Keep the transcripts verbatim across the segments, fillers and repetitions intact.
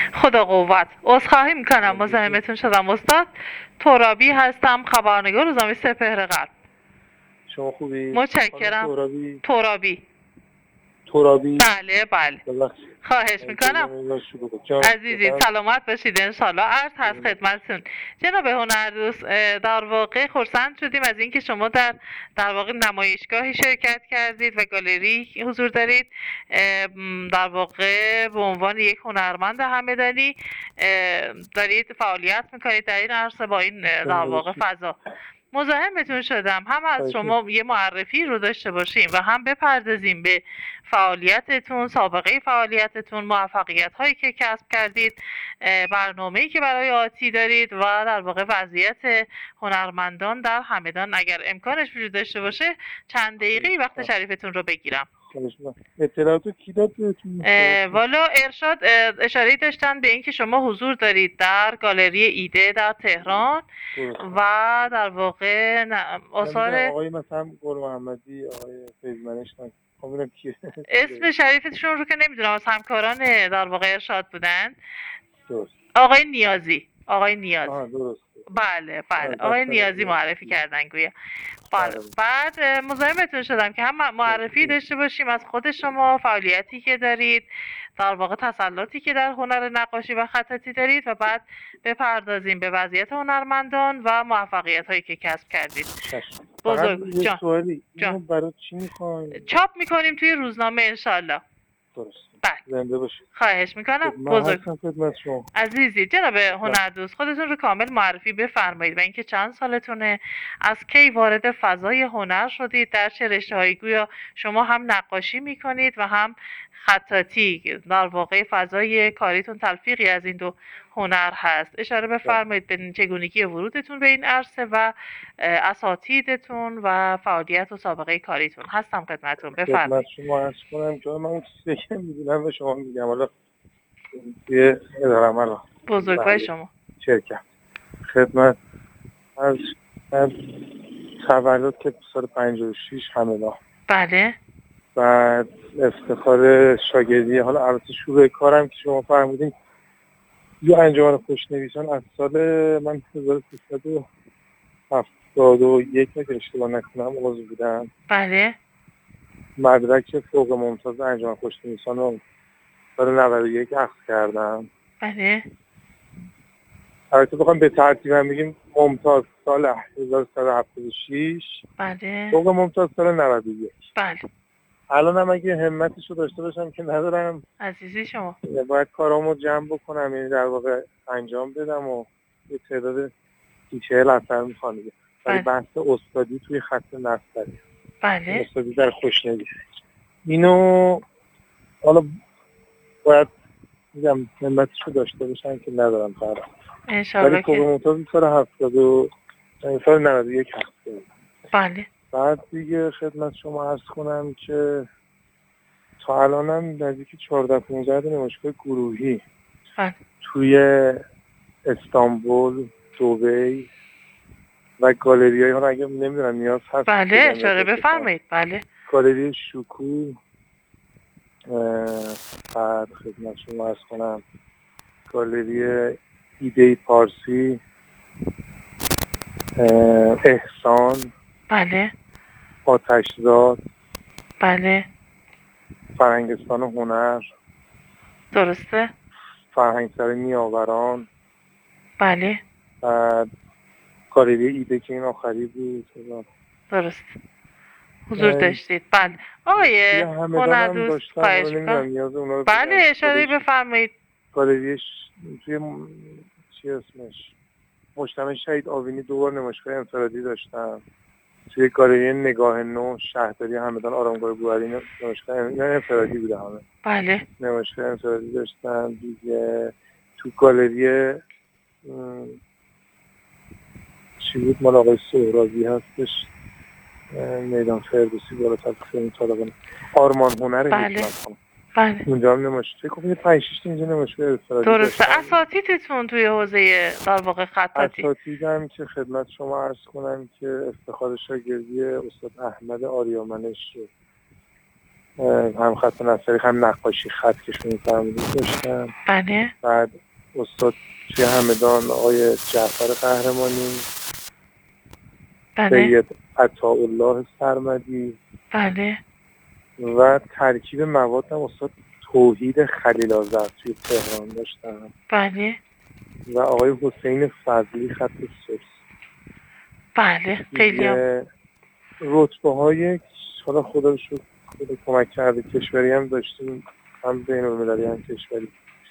خدا قوت. عذرخواهی میکنم مزاحمتون شدم استاد. ترابی هستم، خبرنگار روزنامه سپهر غرب. شما خوبی؟ متشکرم. ترابی ترابی ترابی بله بله. خواهش میکنم عزیزی، سلامت باشید انشالله. عرض هست خدمتتون جناب هنردوست، در واقع خرسند شدیم از اینکه شما در در واقع نمایشگاهی شرکت کردید و گالری حضور دارید. در واقع به عنوان یک هنرمند همدانی دارید فعالیت میکنید در این عرصه با این در واقع فضا. مزاحمتون شدم هم از شما یه معرفی رو داشته باشیم و هم بپردازیم به فعالیتتون، سابقه فعالیتتون، موفقیت هایی که کسب کردید، برنامه‌ای که برای آتی دارید و در واقع وضعیت هنرمندان در همدان. اگر امکانش وجود داشته باشه چند دقیقه وقت شریفتون رو بگیرم. اطلاعاتو کی داد بهتون؟ والا ارشاد اشاره داشتن به اینکه شما حضور دارید در گالری ایده در تهران و در واقع آثار آقای مثلا گل محمدی، آقای فیضمنش، نمیدونم کیه اسم شریفتشون رو که نمیدونم، از همکاران در واقع ارشاد بودن. درست. آقای نیازی آقای نیازی آها درست. بله بله آقای نیازی معرفی کردن گویا. بله. بعد مزاحمتون شدم که هم معرفی داشته باشیم از خود شما، فعالیتی که دارید، در واقع تسلطی که در هنر نقاشی و خطاطی دارید و بعد بپردازیم به وضعیت هنرمندان و موفقیت هایی که کسب کردید. بزرگ جان. سوالی اینو برای چی میخواین؟ چاپ میکنیم توی روزنامه انشالله. درست. بله. زنده باشید. خواهش میکنم. بزرگ. عزیزی جناب هنردوست، خودتون رو کامل معرفی بفرمایید و اینکه چند سالتونه، از کی وارد فضای هنر شدید، در چه رشته‌هایی. گویا شما هم نقاشی میکنید و هم خطاطی، در واقع فضای کاریتون تلفیقی از این دو هنر هست. اشاره بفرمایید به چگونگی ورودتون به این عرصه و اساتیدتون و فعالیت و سابقه کاریتون. هستم خدمتتون، بفرمایید. خدمت شما عرض کنم که من اون چیزی که میدونم به شما میگم. حالا یه اداره عمل بزرگوار شما شرکت خدمت از از تولد که سال پنجاه و شش همدان. بله. بعد افتخار شاگردی، حالا البته شروع کارم که شما فرمودین یه انجمن خوشنویسان از سال من هزار و سیصد و هفتاد و یک که اشتباه نکنم عضو بودم. بله. مدرک فوق ممتاز انجمن خوشنویسان رو سال نود و یک اخذ کردم. بله. البته بخوام به ترتیبم بگیم ممتاز سال هزار و سیصد و هفتاد و شش. بله. فوق ممتاز سال نود و یک. بله. الان هم اگه همتشو داشته باشم که ندارم عزیزی شما، باید کارامو جمع بکنم، یعنی در واقع انجام بدم و یه تعداد چهل اثر میخوام بگم. ولی بحث استادی توی خط نصری. بله. استادی در خوشنویسی اینو حالا باید میگم همتشو داشته باشم که ندارم فردا. انشالله که ولی فوق ممتاز سال هفتاد و سال نود و یک هفته. بله. بعد دیگه خدمت شما عرض کنم که تا الانم نزدیک چهارده پانزده نمایشگاه گروهی بله. توی استانبول، دبی و گالری‌های ها اگه نمیدونم نیاز هست. بله اشاره بفرمایید. بله. گالری شکوه، بعد خدمت شما عرض کنم گالری ایده پارسی، احسان، بله. آتشزاد، بله. فرهنگستان هنر، درسته. فرهنگسرای نیاوران، بله. بعد گالری ایده که این آخری بود. درست حضور داشتید. بله. آقای هنردوست خواهش میکنم. بله اشاره بفرمایید. گالریش توی چی اسمش مجتمع شهید آوینی دوبار نمایشگاه انفرادی داشتم. توی گالری نگاه نو شهرداری همدان آرامگاه بوهری نمایشگاه انفرادی بوده همه. بله. نمایشگاه انفرادی داشتم دیگه. تو گالری چی بود مال آقای سهرابی هستش، میدان فردوسی بالاتر خیلی طالبانه، آرمان هنر. بله. بله. اونجا هم نمایشگاه فکر کنم پنج شش تا اینجا نمایشگاه انفرادی درسته. اساتیدتون توی حوزه در واقع خطاطی؟ اساتیدم که خدمت شما عرض کنم که افتخار شاگردی استاد احمد آریامنش شد. هم خط نصری هم نقاشی خط که شما فرمودید داشتم. بله. بعد استاد توی همدان آقای جعفر قهرمانی، بله. سید عطاالله سرمدی، بله. و ترکیب مواد هم استاد توحید خلیل آذر توی تهران داشتم. بله. و آقای حسین فضلی خط سرس. بله. خیلی هم رتبه های حالا خدا رو شکر خدا کمک کرده کشوری هم داشتیم، هم بین المللی هم کشوری.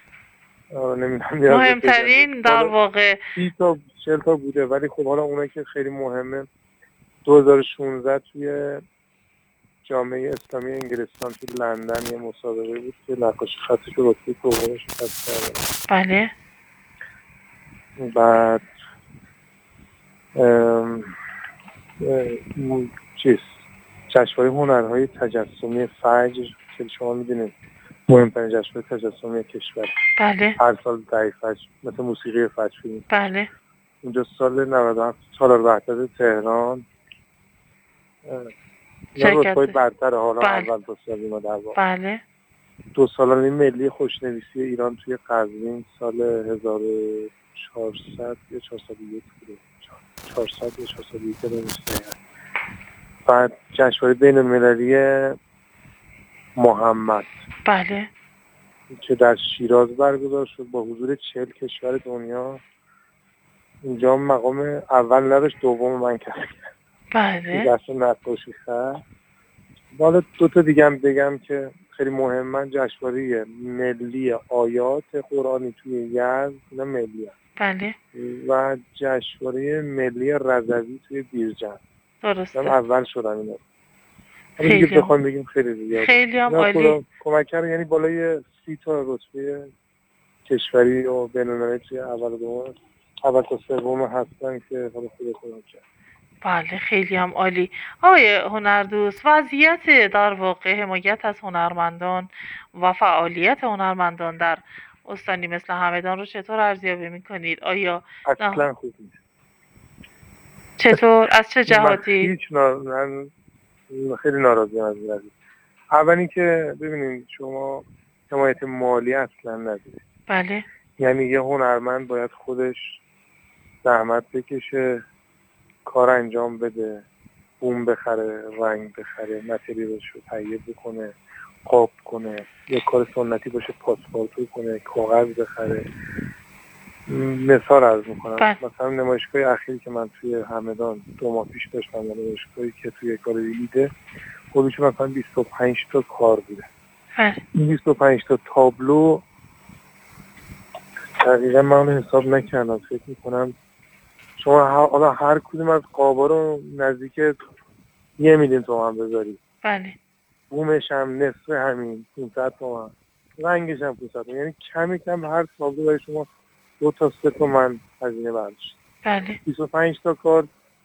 مهمترین در واقع سی تا چهل تا بوده، ولی خب حالا اونایی که خیلی مهمه دو هزار و شانزده توی جامعه اسلامی انگلستان توی لندن یه مسابقه بود که نقاشی خطش رو رتبه دومش کسب کردم. بله. بعد ام ام چیز جشنواره هنرهای تجسمی فجر که شما میدونید مهمترین جشنواره تجسمی کشور. بله. هر سال در فجر مثل موسیقی فجر فیلم. بله. اونجا سال نود و هفت سالار وحدت تهران رتبه برتر حالا بله. اول دو سال ما در واقع. بله. دو سالانه ملی خوشنویسی ایران توی قزوین سال هزار و چهارصد یا چهارصد و یک بوده. چهارصد یا چهارصد و یک نمیشه. بعد جشنواره بین المللی محمد. بله. که در شیراز برگزار شد با حضور چهل کشور دنیا. اینجا مقام اول نداشت، دوم من کردم. بله. دست نقاشی خط. حالا دو تا دیگه هم بگم که خیلی مهمه، جشنواره ملی آیات قرآنی توی یزد، اینا ملیه. بله. و جشنواره ملی رضوی توی بیرجند. درسته. اول شدن اینا. خیلی دیگه بخوام بگیم خیلی زیاده. خیلی هم عالی. کمک کرد، یعنی بالای سی تا رتبه کشوری و بین‌المللی توی اول و دوم اول تا سوم هستن که حالا خود خودم کرد. بله خیلی هم عالی. آقای هنردوست، وضعیت در واقع حمایت از هنرمندان و فعالیت هنرمندان در استانی مثل همدان رو چطور ارزیابی میکنید؟ آیا اصلا خوب نیست. چطور؟ از چه جهاتی؟ هیچ نار... من خیلی ناراضیم از این قضیه. اولی که ببینید شما حمایت مالی اصلا ندارید. بله. یعنی یه هنرمند باید خودش زحمت بکشه، کار انجام بده، بوم بخره، رنگ بخره، متریالش رو تهیه بکنه، قاب کنه، یه کار سنتی باشه پاسپورتو کنه، کاغذ بخره. مثال عرض میکنم. بله. مثلا نمایشگاه اخیری که من توی همدان دو ماه پیش داشتم، نمایشگاهی که توی گالری ایده خودش مثلا بیست و پنج تا کار بوده. بله. این بیست و پنج تا تابلو دقیقا من اونو حساب نکردم، فکر میکنم شما حالا هر کدوم از قابا رو نزدیک یه میلیون تومان بذاری. بله. بومش هم نصف همین پانصد تومان، رنگش هم پانصد تومان، یعنی کمی کم هر تابلو برای شما دو تا سه تومن هزینه برداشت. بله. بیست و پنج تا کار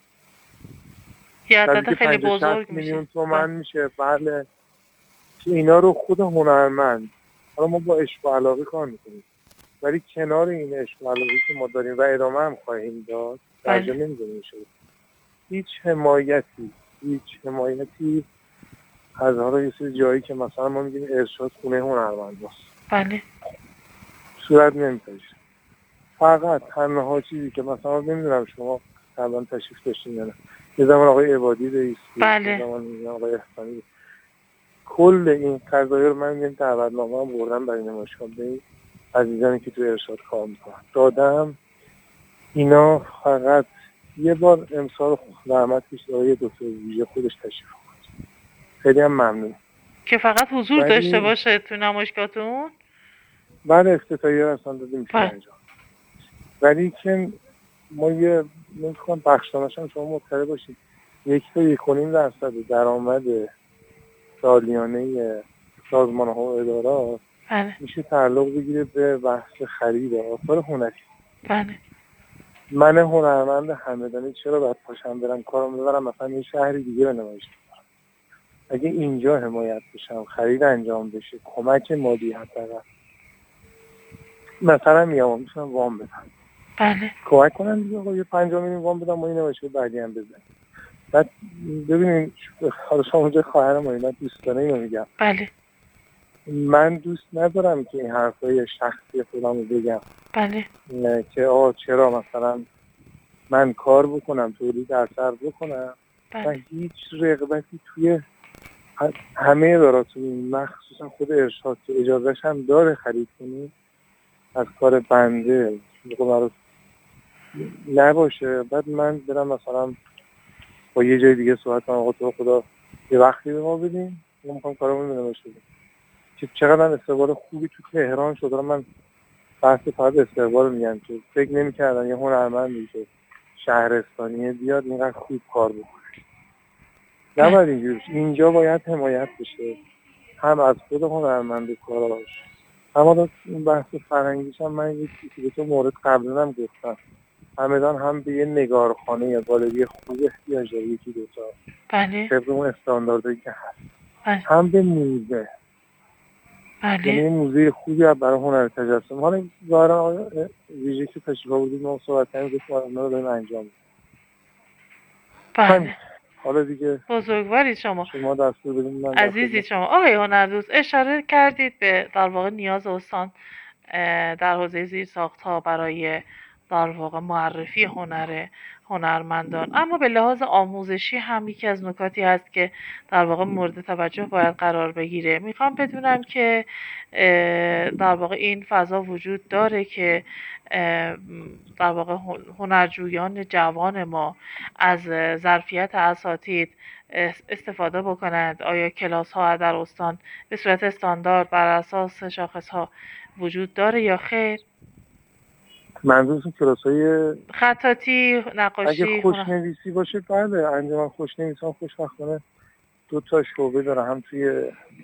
یه عدد خیلی بزرگ میلیون تومان میشه. بله. که اینا رو خود هنرمند، حالا ما با عشق و علاقه کار میکنیم، ولی کنار این عشق و علاقه که ما داریم و ادامه هم خواهیم داد درجا نمیدونیم شده. هیچ حمایتی هیچ حمایتی از حالا یه سری جایی که مثلا ما میگیم ارشاد خونه هنرمند هست. بله. صورت نمیپذیره. فقط تنها چیزی که مثلا نمیدونم شما الان تشریف داشتین یا نه، یه زمان آقای عبادی رئیس بود، بله. یه زمان آقای احسانی، کل این قضایا رو من میگم دعوتنامه هم بردم برای نمایشگاه به عزیزانی که تو ارشاد کار میکنن دادم. اینا فقط یه بار امسال زحمت کشید آقای دکتر ویژه خودش تشریف آورد. خیلی هم ممنون که فقط حضور ولی... داشته باشه تو نمایشگاهتون. بعد افتتاحیه اصلا دادیم میشه انجام. ولی که ما یه نمیخوام بخشنامه‌اش هم شما مطلع باشید، یک تا یک و نیم درصد درآمد سالیانه سازمان‌ها و ادارات بله. میشه تعلق بگیره به بحث خرید آثار هنری. بله. من هنرمند همدانی چرا باید پاشم برم کارم ببرم مثلا یه شهری دیگه به نمایش بدم؟ اگه اینجا حمایت بشم، خرید انجام بشه، کمک مالی حداقل مثلا میام میشم وام بدم. بله. کمک کنم دیگه آقا یه پنجاه میلیون وام بدم ما این نمایشگاه بعدی هم بزنیم. بعد ببینید حالا شما اونجا خواهرم من دوستانه اینو میگم. بله. من دوست ندارم که این حرفای شخصی خودم رو بگم. بله. که آه چرا مثلا من کار بکنم تولید اثر بکنم بله. و هیچ رغبتی توی همه اداراتون مخصوصا خود ارشاد که اجازهش هم داره خرید کنی از کار بنده نباشه. بعد من برم مثلا با یه جای دیگه صحبت کنم آقا تو خدا یه وقتی به ما بدیم ما میخوام کارمون رو نماشه بدیم که چقدر استقبال خوبی تو تهران شده. من بحث فقط استقبال میگم که فکر نمی‌کردم یه هنرمندی که شهرستانیه بیاد اینقدر خوب کار بکنه. نباید اینجوری بشه. اینجا باید حمایت بشه هم از خود هنرمند کاراش. اما این بحث فرهنگیش هم من یکی دو مورد قبلا هم گفتم همدان هم به یه نگارخانه یا گالری خوب احتیاج داره یکی دو تا. بله. طبق اون استانداردی که هست. بله. هم به موزه. بله. یعنی موزه خوبی هم برای هنر تجسم. حالا ظاهرا ویژه که تشریف آوردید ما صحبت کردیم که ما رو داریم انجام میدیم. بله. حالا دیگه بزرگواری شما. شما دستور بدید من عزیزی شما. آقای هنردوست اشاره کردید به در واقع نیاز استان در حوزه زیرساخت‌ها برای در واقع معرفی هنر هنرمندان، اما به لحاظ آموزشی هم یکی از نکاتی هست که در واقع مورد توجه باید قرار بگیره. میخوام بدونم که در واقع این فضا وجود داره که در واقع هنرجویان جوان ما از ظرفیت اساتید استفاده بکنند. آیا کلاس ها در استان به صورت استاندارد بر اساس شاخص ها وجود داره یا خیر؟ منظورتون کلاس‌های خطاطی، نقاشی؟ اگه خوشنویسی باشه بله، انجمن خوشنویسان خوشبختانه دو تا شعبه داره، هم توی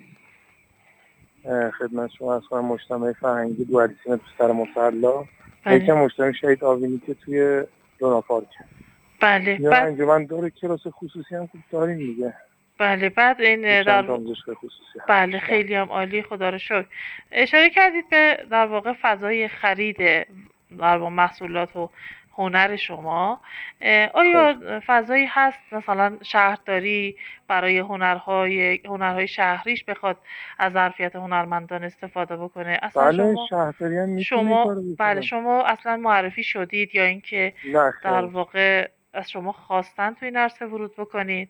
خدمت شما از کنم مجتمع فرهنگی دواریسین تو سر مصلا، یکم مجتمع شهید آوینی که توی لونا پارک. بله. یا بعد انجمن داره کلاس خصوصی هم خوب داریم دیگه. بله. بعد این در بله خیلی هم عالی، خدا رو شکر. اشاره کردید به در واقع فضای خرید در واقع محصولات و هنر شما. آیا فضایی هست مثلا شهرداری برای هنرهای هنرهای شهریش بخواد از ظرفیت هنرمندان استفاده بکنه؟ اصلا بله شما شهرداری هم شما بله شما اصلا معرفی شدید یا اینکه در واقع از شما خواستن توی این عرصه ورود بکنید؟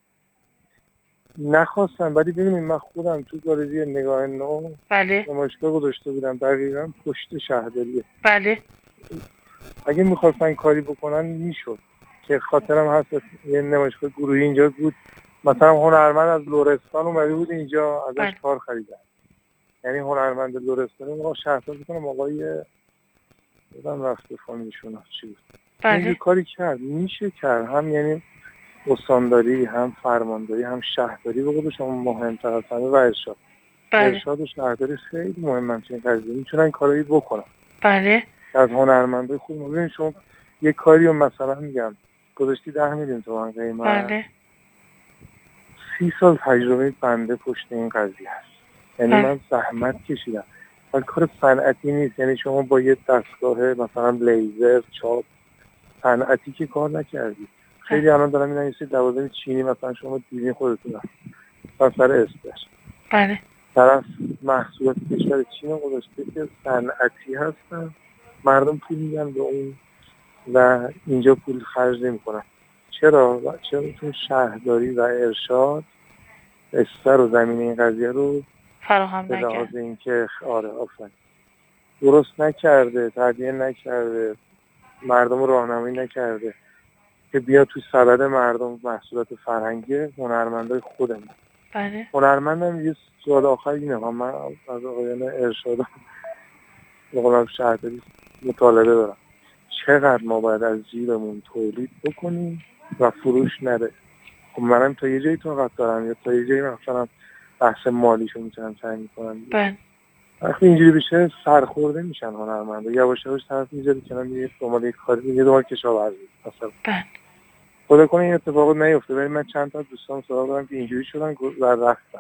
نخواستم، ولی ببینید من خودم تو گالری نگاه نو بله نمایشگاه گذاشته بودم دقیقاً پشت شهرداریه. بله. اگه میخواستن کاری بکنن میشد که خاطرم هست یه نمایشگاه گروهی اینجا بود، مثلا هنرمند از لرستان اومده بود اینجا ازش بله. کار خریدن. یعنی هنرمند لرستانی ما شهردار بکنم آقای بودم رفته فامیلشون چی بود بله. اینجا کاری کرد میشه کرد، هم یعنی استانداری هم فرمانداری هم شهرداری به قول شما مهمتر از همه و ارشاد. بله. ارشاد و شهرداری خیلی مهمن چه این قضیه میتونن کارایی بکنن. بله. از هنرمنده خوب ببینید شما یه کاری رو مثلا میگم گذاشتی ده میلیون تومان قیمت. بله. سی سال تجربه بنده پشت این قضیه هست. یعنی بله. من زحمت کشیدم. ولی کار صنعتی نیست، یعنی شما با یه دستگاه مثلا لیزر چاپ صنعتی که کار نکردی. خیلی الان دارم می‌بینم یه دوازده چینی مثلا شما دیدین خودتون هست سر استش. بله. طرف محصولات کشور چین گذاشته که صنعتی هستن، مردم پول میدن به اون و اینجا پول خرج نمی‌کنن. چرا؟ چرا چون شهرداری و ارشاد استر و زمین این قضیه رو فراهم به نکرد. لحاظ اینکه آره آفرین درست نکرده، تدوین نکرده، مردم رو راهنمایی نکرده که بیا تو سبد مردم محصولات فرهنگی هنرمندای خودمون. بله. هنرمندم یه سوال آخر اینه، من از آقایان ارشاد مقام شهرداری مطالبه دارم، چقدر ما باید از جیبمون تولید بکنیم و فروش نره؟ خب منم تا یه جایی طاقت دارم یا تا یه جایی مثلا بحث مالیشو میتونم سعی میکنم. بله. وقتی اینجوری بشه سرخورده میشن هنرمندا، یواش یواش طرف میذاره کنار میره دنبال یک کاری دیگه، دنبال کشاورزی مثلا. بله. خدا کنه این اتفاق نیفته، ولی من چند تا دوستان سراغ دارم که اینجوری شدن و رفتن.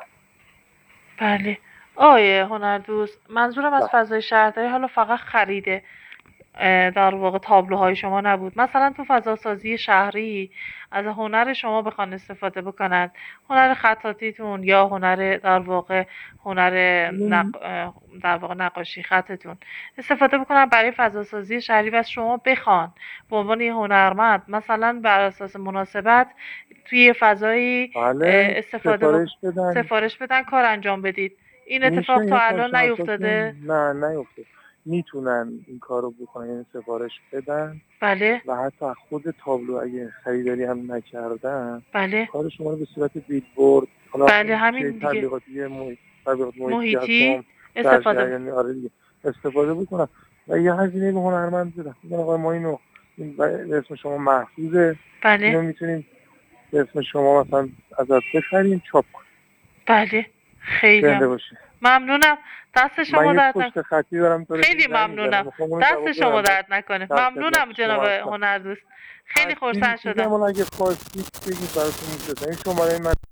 بله. آیه هنردوست منظورم از فضای شهرداری حالا فقط خریده در واقع تابلوهای شما نبود. مثلا تو فضاسازی شهری از هنر شما بخوان استفاده بکنند، هنر خطاطیتون یا هنر در واقع هنر نق... در واقع نقاشی خطتون استفاده بکنن برای فضاسازی شهری و از شما بخوان به عنوان یه هنرمند مثلا بر اساس مناسبت توی فضایی بله. استفاده سفارش بک... بدن سفارش بدن کار انجام بدید. این اتفاق تا الان نیفتاده؟ نه نیفتاده. میتونن این کارو بکنن، یعنی سفارش بدن. بله. و حتی خود تابلو اگه خریداری هم نکردن، بله، کار شما رو به صورت بیلبورد، بله همین دیگه، تبلیغاتی محیط محیطی, محیطی استفاده یعنی آره دیگه استفاده بکنن و یه هزینه به هنرمند بدن. میگن آقا ما اینو این اسم شما محفوظه، بله، اینو میتونیم به اسم شما مثلا ازت بخریم چاپ کنیم. بله خیلی ممنونم. دست شما درد نکنه. خیلی ممنونم. دست شما درد نکنه. ممنونم جناب هنردوست. خیلی خرسند شدم. اگه خواستید بگید براتون میفرستم. این شماره من